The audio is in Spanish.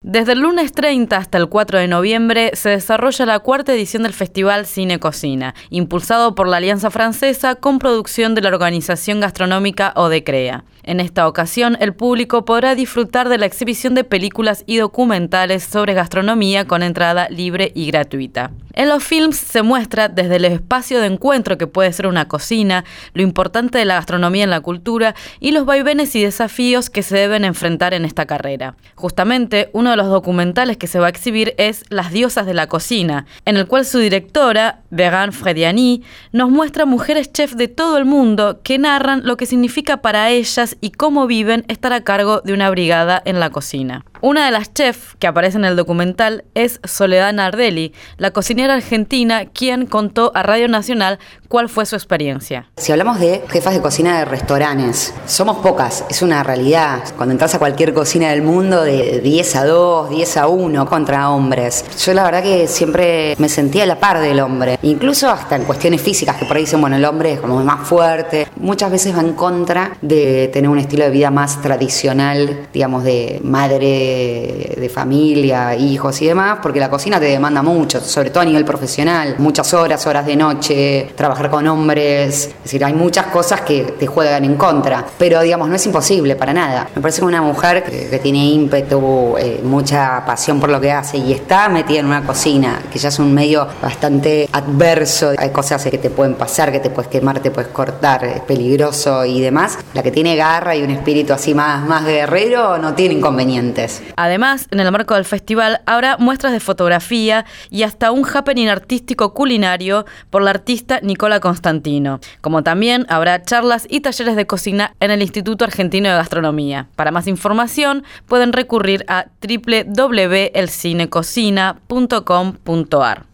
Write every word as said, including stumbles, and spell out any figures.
Desde el lunes treinta hasta el cuatro de noviembre se desarrolla la cuarta edición del Festival Cine Cocina, impulsado por la Alianza Francesa con producción de la Organización Gastronómica Odecrea. En esta ocasión, el público podrá disfrutar de la exhibición de películas y documentales sobre gastronomía con entrada libre y gratuita. En los films se muestra desde el espacio de encuentro que puede ser una cocina, lo importante de la gastronomía en la cultura y los vaivenes y desafíos que se deben enfrentar en esta carrera. Justamente, uno de los documentales que se va a exhibir es Las diosas de la cocina, en el cual su directora, Bérangère Frediani, nos muestra mujeres chefs de todo el mundo que narran lo que significa para ellas y cómo viven estar a cargo de una brigada en la cocina. Una de las chefs que aparece en el documental es Soledad Nardelli, la cocinera argentina, quien contó a Radio Nacional cuál fue su experiencia. Si hablamos de jefas de cocina de restaurantes, somos pocas, es una realidad. Cuando entras a cualquier cocina del mundo, de diez a dos, diez a uno contra hombres. Yo la verdad que siempre me sentía a la par del hombre, incluso hasta en cuestiones físicas, que por ahí dicen, bueno, el hombre es como más fuerte. Muchas veces va en contra de tener un estilo de vida más tradicional, digamos, de madre, de familia, hijos y demás, porque la cocina te demanda mucho, sobre todo a nivel profesional, muchas horas, horas de noche, trabajar con hombres, es decir, hay muchas cosas que te juegan en contra, pero digamos, no es imposible para nada. Me parece que una mujer que, que tiene ímpetu, eh, mucha pasión por lo que hace y está metida en una cocina, que ya es un medio bastante adverso, hay cosas que te pueden pasar, que te puedes quemar, te puedes cortar, es peligroso y demás, la que tiene garra y un espíritu así más, más guerrero no tiene inconvenientes. Además, en el marco del festival habrá muestras de fotografía y hasta un happening artístico culinario por la artista Nicola Constantino, como también habrá charlas y talleres de cocina en el Instituto Argentino de Gastronomía. Para más información pueden recurrir a doble u doble u doble u punto el cine cocina punto com punto a r.